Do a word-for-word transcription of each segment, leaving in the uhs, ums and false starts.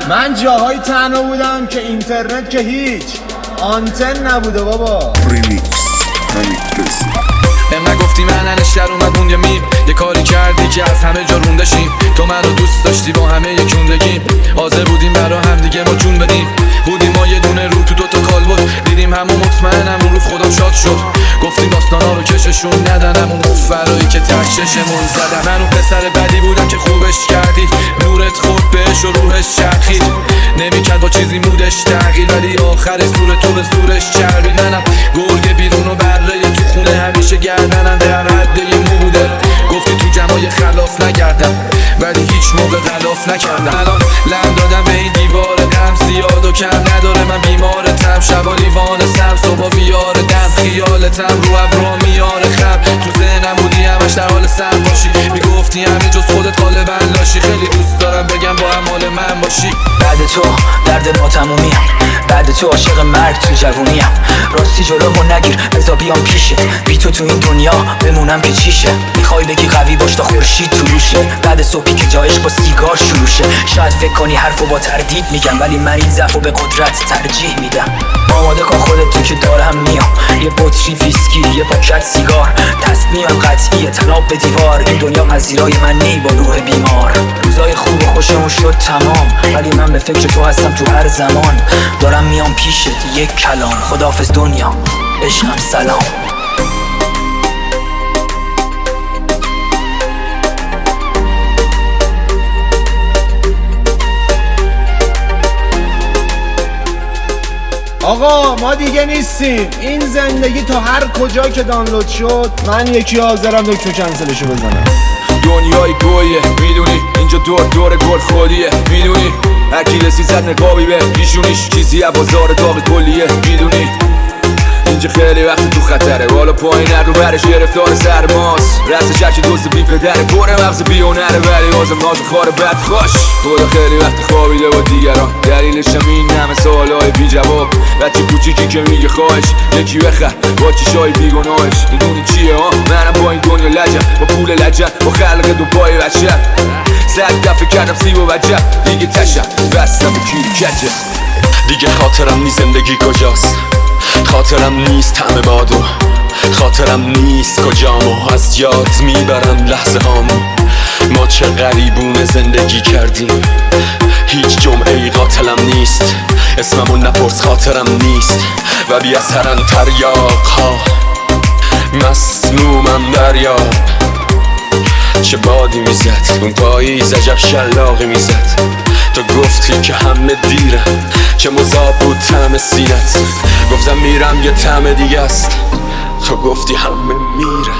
من جاهای تنها بودم که اینترنت که هیچ آنتن نبوده بابا. ریمیکس حمیدرضا. من گفتی من انشتر اومد مون یه میم، یه کاری کردی که از همه جا روندشیم. تو منو دوست داشتی با همه یکوندگیم، حاضر بودیم برا هم دیگه ما جون بدیم. بودیم ما یه دونه رو تو دوتا کال بود، دیدیم همون مطمئنم اون روز خودم شاد شد. گفتیم داستانا رو کششون ندنم، اون فرایی که ته چشمون زدم. من اون پسر بدی بودم که خوبش کردید، نورت خورد بهش و روحش چرخید. نمیکرد با چیزی مودش تغییر، ولی آخر سور تو به زورش چربید. منم گرگ بیرون و بره تو خونه، همیشه گردنم در حد یه مو بوده. گفتی تو جمعای خلاف نگردم، ولی هیچ موقع غلاف نکردم. الان لم دادم به این دیوار غم، زیاد و کم نداره. من بیمارتم، شبا لیوان سم، صبح ویار دم. خیالتم رو ابرا میاره خم، تو ذهنم بودی همش در حال سم باشی. میگفتی همین جز خودت غالبا لاشی. خیلی دوست دارم بگم با هم حال من باشی. بعد تو درد ما تمومیم، بعد تو عاشق مرگ تو جوونیم. راستی جلومو نگیر بذار بیام پیشه، بی تو تو این دنیا بمونم که چیشه. میخوای بگی قوی باش تا خورشید طلوشه، بعد صبحی که جایش با سیگار شروع شه. شاید فکر کنی حرفو با تردید میگم، ولی من این ضعفو به قدرت ترجیح میدم. آماده کن خودت تو که دارم میام، یه بطری ویسکی یه پاکت سیگار. تصمیمم قطعیه تناب به دیوار، این دنیا پذیرای من نی با روح بیمار. روزای خوب و خوشمون شد تمام، ولی من به فکر تو هستم تو هر زمان. دارم میام پیشت یک کلام، خداحافظ دنیا عشقم سلام. آقا ما دیگه نیستیم، این زندگی تا هر کجا که دانلود شد من یکی حاضرم دکتر کنسلشو بزنم. دنیای گویه میدونی، اینجا دور دور گل خودیه میدونی. هرکی رسی زد نقابی به پیشونیش، چیزی از بازار داغ کلیه میدونی. اینجا خیلی وقت تو خطره، بالا پایین هر رو برش گرفتار سرماست. رست چرک دوست بی پدره، پره مغز بیونره، ولی آزم ناز خاره بد خوش. خدا خیلی وقت خوابیده با دیگران، دلیلش هم این همه سوالای بی جواب. بچه کوچیکی که میگه خواهش یکی بخر با چشای بیگناهش. میدونی چیه ها، منم با این دنیا لجم، با پول لجم، با خلق دو پای بچم. صد دفعه کردم سیب و وجب، دیگه تشم بستم و کیری کچه. دیگه خاطرم نیست زندگی کجاست، خاطرم نیست همه بادو، خاطرم نیست کجامو از یاد میبرم لحظه هامو. ما چه غریبونه زندگی کردیم، هیچ جمعه ای قاتلم نیست. اسممو نپرس خاطرم نیست، و بی اثرن تریاق ها مسمومم دریاب. چه بادی میزد اون پاییز، عجب شلاقی میزد. تو گفتی که همه دیره، چه مذاب بود طعم سینت. گفتم میرم یه طعم دیگه است، تو گفتی همه میره.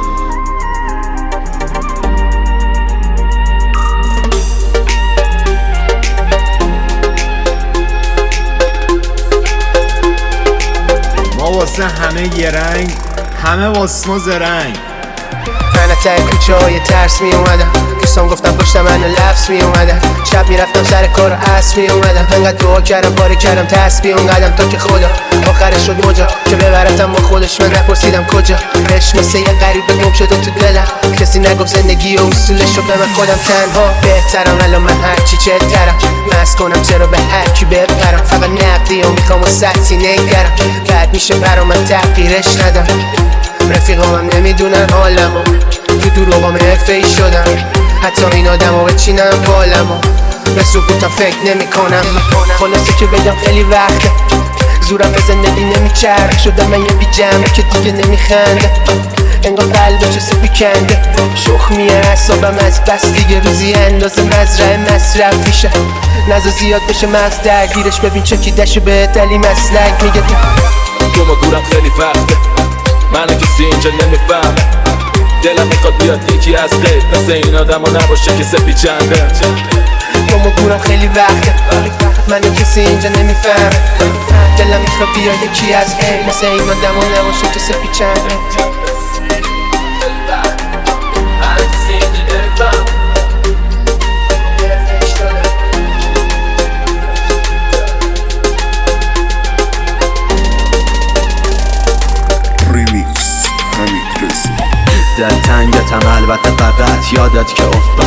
ما واسه همه یه رنگ، همه واسه ما زرنگ. من تای کوچه های ترس می اومدم، دوستان گفتم پشت من لفظ می اومدم. شب می رفتم سر کار و عصر می اومدم، انقدر دعا کردم باری کردم تسبیح اونقدم تا که خدا آخرش شد مجا که ببرتم با خودش. من نپرسیدم کجا، عشق مثل یه غریبه گم شده تو دلم. کسی نگفت زندگی و اصولش رو به من، خودم تنها بهترم. الان من هرچی چهترم، مست کنم چرا به هرکی بپرم. فقط نقدی و میخوام و سطحی نگرم، بعد میشه برا من تغییرش ندم. رفیقامم نمیدونن حالمو، تو دروغام افعی شدم. حتی این آدمو بچینم بالمو، به سکوتم فکر نمی کنم. خلاصه که بگم خیلی وقته زورم به زندگی نمیچرخ. شدم من یه بی جمعه که دیگه نمیخنده، انگار قلبه چه سپی کنده. شخمیه اعصابم از بس دیگه، روزی اندازه مزرعه مصرف میشه. نزا زیاد بشه مغز درگیرش، ببین چکیدشو به دلی مسلک میگه. تو ما دورم خیلی وقته، منو کسی اینجا نمیفهمه. دلم میخواد بیاد یکی از غیر، مثل این آدم ها نباشه که سپی چنده. تو ما دورم خیلی وقته، منو کسی اینجا نمیفهمه. دلم میخواد بیاد یکی از غیر، مثل این آدم ها نباشه که سپی چنده. ریمیکس حمیدرضا. دل تنگتم البته، فقط یادت که افتادم هر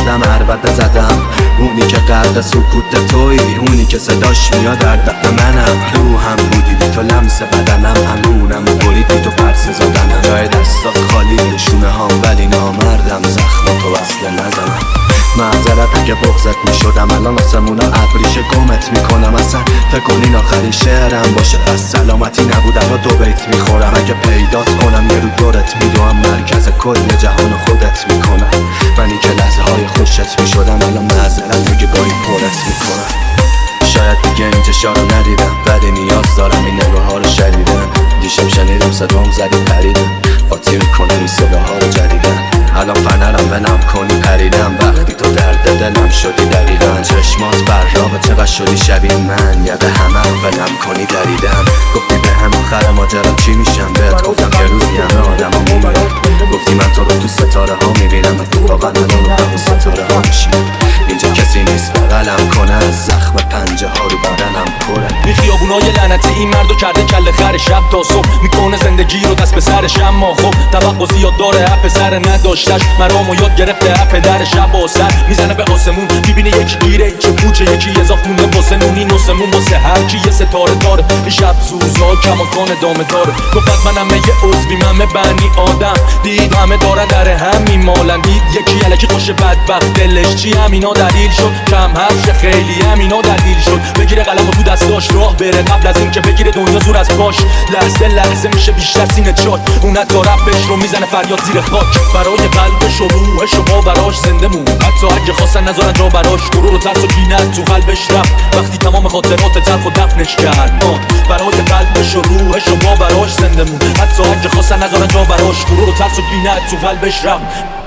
عربده زدم. اونی که غرق سکوت توی، اونی که صداش میاد در دق منم. روحم بودی بی تو لمس بدنم، همونم و بریدی تو پرس زدنم. جای دستات خالی شونه هم ولی نامردم، زخم تو وصله نزنم. معذرت اگه بغزت میشدم، الان آسمونا ابریشه گمت میکنم. اصلا فکر کنین آخرین شعرم باشه، پس سلامتی نبودم و دو بیت میخورم. اگه پیدات کنم یه رو دورت میدوم، مرکز کل جهان خودت میکنم. منی که لحظه های خوشت میشدم، الان معذرت اگه گاهی پرت میکنم. شاید دیگه این چشا رو ندیدم، ولی نیاز دارم این نگاه ها رو شدیدن. دیشب شنیدم صدام زدی پریدم، قاطی میکنم این صداها رو جدیدن. الان فنرم بنم کنی پریدم، وقتی تو درد دلم شدی دقیقا. چشمات براغه چقدر شدی شبیه من، یاد همه ولم کنی دریدم. گفتی به هم آخر ماجرا چی میشم، بهت گفتم یه روزی همه آدم ها میمیرن. گفتی من تو رو تو ستاره ها میبینم، اتفاقا الان رو همون ستاره ها میشیم. اینجا کسی نیست بغلم کنه، از زخم پنجه ها رو بدنم پره. این خیابونای لعنتی این مردو کرده کله خر، شب تا صبح میکنه زندگی رو دست به سرش. اما خب توقع زیاد داره، اپ سر نداشتش مرامو یاد گرفته. اپ در شب و سر میزنه به آسمون، میبینه یکی گیره چه پوچه، یکی اضاف مونده واسه نونی نوسمون. واسه هر کی یه ستاره داره، این شب سوزا کماکان دامه داره. گفت منم یه عضوی، من بنی آدم. دید همه دارن در هم میمالن، دید یکی الکی خوش بدبخت دلش چی، همینا دلیل شد. کم حرف خیلی همینا دلیل شد. بگیره قلمو تو دستاش راه بره، قبل از اینکه بگیره دنیا زور از پاش. لحظه لحظه میشه بیشتر سینه چاک، اون حتی رپش رو میزنه فریاد زیر خاک. برای قلبش و روحش و باوراش زنده مون، حتی اگه خواستن نذارن جا براش. غرور و ترس و کینت تو قلبش رفت، وقتی تمام خاطرات تلخ و دفنش کرد. برای قلبش و روحش و باوراش زنده مون، حتی اگه خواستن نذارن جا براش. غرور و ترس و کینت تو قلبش رفت.